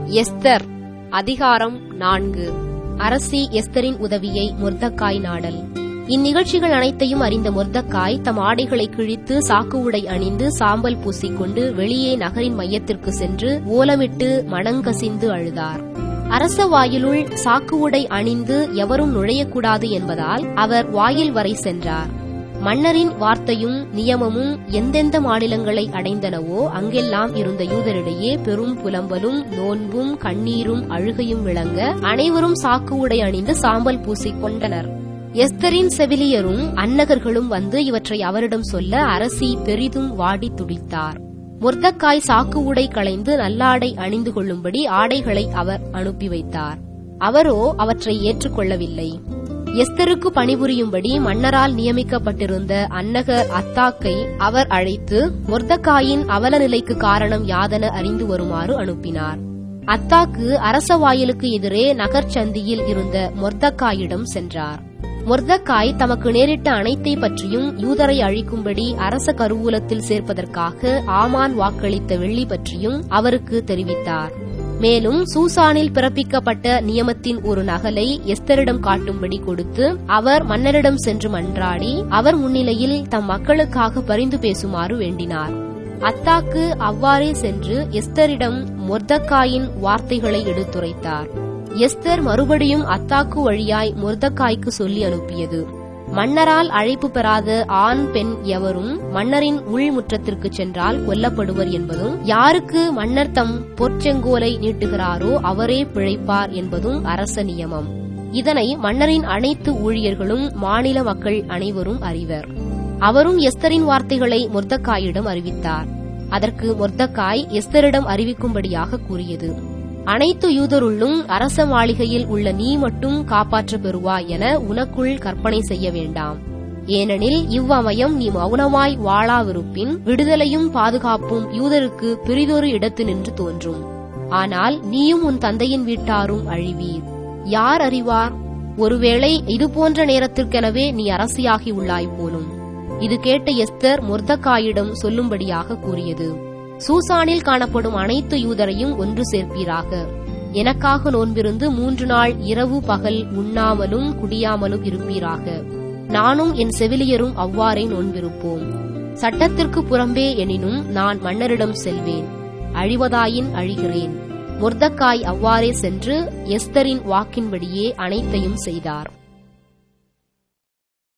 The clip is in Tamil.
எஸ்தர் அதிகாரம் 4. அரசி எஸ்தரின் உதவியை மொர்தக்காய் நாடல். இந்நிகழ்ச்சிகள் அனைத்தையும் அறிந்த மொர்தக்காய் தம் ஆடைகளை கிழித்து சாக்கு உடை அணிந்து சாம்பல் பூசிக்கொண்டு வெளியே நகரின் மையத்திற்கு சென்று ஓலமிட்டு மனங்கசிந்து அழுதார். அரச வாயிலுள் சாக்கு உடை அணிந்து எவரும் நுழையக்கூடாது என்பதால் அவர் வாயில் வரை சென்றார். மன்னரின் வார்த்தையும் நியமமும் எந்தெந்த மாநிலங்களை அடைந்தனவோ அங்கெல்லாம் இருந்த யூதரிடையே பெரும் புலம்பலும் நோன்பும் கண்ணீரும் அழுகையும் விளங்க அனைவரும் சாக்கு உடை அணிந்து சாம்பல் பூசிக் கொண்டனர். எஸ்தரின் செவிலியரும் அன்னகர்களும் வந்து இவற்றை அவரிடம் சொல்ல அரசி பெரிதும் வாடி துடித்தார். மொர்தக்காய் சாக்கு உடை களைந்து நல்லாடை அணிந்து கொள்ளும்படி ஆடைகளை அவர் அனுப்பி வைத்தார். அவரோ அவற்றை ஏற்றுக்கொள்ளவில்லை. எஸ்தருக்கு பணிபுரியும்படி மன்னரால் நியமிக்கப்பட்டிருந்த அன்னகர் அத்தாக்கை அவர் அழைத்து மொர்தக்காயின் அவல நிலைக்கு காரணம் யாதென அறிந்து வருமாறு அனுப்பினார். அத்தாக்கு அரச வாயிலுக்கு எதிரே நகர்ச்சந்தியில் இருந்த மொர்தக்காயிடம் சென்றார். மொர்தக்காய் தமக்கு நேரிட்ட அனைத்தை பற்றியும் யூதரை அழிக்கும்படி அரச கருவூலத்தில் சேர்ப்பதற்காக ஆமான் வாக்களித்த வெள்ளி பற்றியும் அவருக்கு தெரிவித்தார். மேலும் சூசானில் பிறப்பிக்கப்பட்ட நியமத்தின் ஒரு நகலை எஸ்தரிடம் காட்டும்படி கொடுத்து அவர் மன்னரிடம் சென்று மன்றாடி அவர் முன்னிலையில் தம் மக்களுக்காக பரிந்து பேசுமாறு வேண்டினார். அத்தாக்கு அவ்வாறே சென்று எஸ்தரிடம் மொர்தக்காயின் வார்த்தைகளை எடுத்துரைத்தார். எஸ்தர் மறுபடியும் அத்தாக்கு வழியாய் மொர்தக்காய்க்கு சொல்லி அனுப்பியது: மன்னரால் அழைப்பு பெறாத ஆண் பெண் எவரும் மன்னரின் உள்முற்றத்திற்கு சென்றால் கொல்லப்படுவர் என்பதும், யாருக்கு மன்னர் தம் பொற்செங்கோலை நீட்டுகிறாரோ அவரே பிழைப்பார் என்பதும் அரச நியமம். இதனை மன்னரின் அனைத்து ஊழியர்களும் மாநில மக்கள் அனைவரும் அறிவர். அவரும் எஸ்தரின் வார்த்தைகளை மொர்தக்காயிடம் அறிவித்தார். அதற்கு மொர்தக்காய் எஸ்தரிடம் அறிவிக்கும்படியாக கூறியது: அனைத்து யூதருள்ளும் அரச மாளிகையில் உள்ள நீ மட்டும் காப்பாற்ற பெறுவாய் என உனக்குள் கற்பனை செய்ய வேண்டாம். ஏனெனில் இவ்வமயம் நீ மௌனமாய் வாழாவிருப்பின் விடுதலையும் பாதுகாப்பும் யூதருக்கு பிறிதொரு இடத்து நின்று தோன்றும். ஆனால் நீயும் உன் தந்தையின் வீட்டாரும் அழிவீர். யார் அறிவார்? ஒருவேளை இதுபோன்ற நேரத்திற்கெனவே நீ அரசியாகி உள்ளாய் போலும். இது கேட்ட எஸ்தர் மொர்தக்காயிடம் சொல்லும்படியாக கூறியது: சூசானில் காணப்படும் அனைத்து யூதரையும் ஒன்று சேர்ப்பீராக. எனக்காக நோன்பிருந்து 3 நாள் இரவு பகல் உண்ணாமலும் குடியாமலும் இருப்பீராக. நானும் என் செவிலியரும் அவ்வாறே நோன்பிருப்போம். சட்டத்திற்கு புறம்பே எனினும் நான் மன்னரிடம் செல்வேன். அழிவதாயின் அழிகிறேன். மொர்தக்காய் அவ்வாறே சென்று எஸ்தரின் வாக்கின்படியே அனைத்தையும் செய்தார்.